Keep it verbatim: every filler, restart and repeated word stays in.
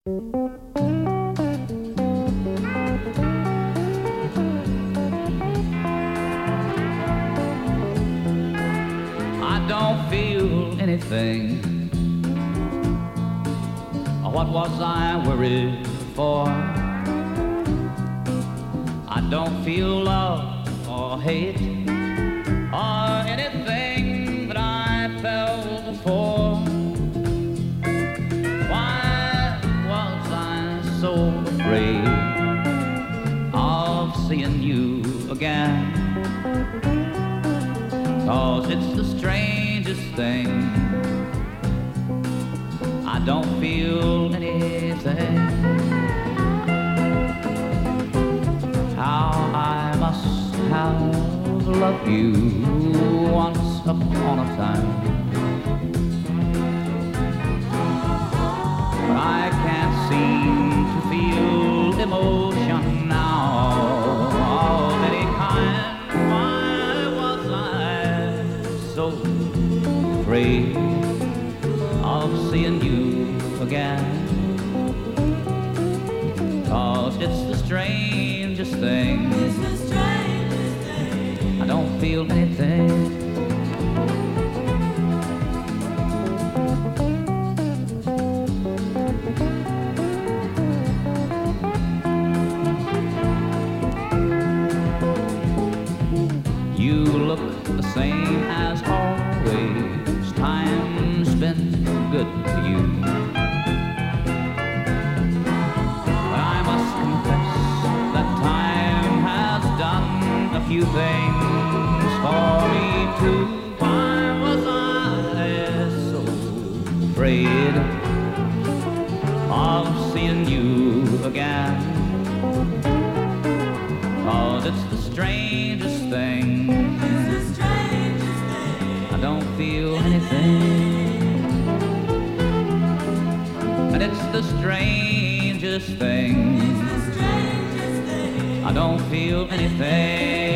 I don't feel anything. What was I worried for? I don't feel love or hate or anything that I felt before. Why was I so afraid of seeing you again? 'Cause it's the strangest thing. I don't feel anything. How I must have loved you once upon a time, but I can't seem to feel emotion now of any kind. Why was I so afraid of seeing you again? 'Cause it's the strangest thing. It's the strangest thing. I don't feel anything. You look the same as always. Time's been good to you. But I must confess that time has done a few things for me too. Why was I so afraid of seeing you again? 'Cause it's the strangest thing. It's the strangest thing. I don't feel anything. And it's the strangest thing. It's the strangest thing. I don't feel anything.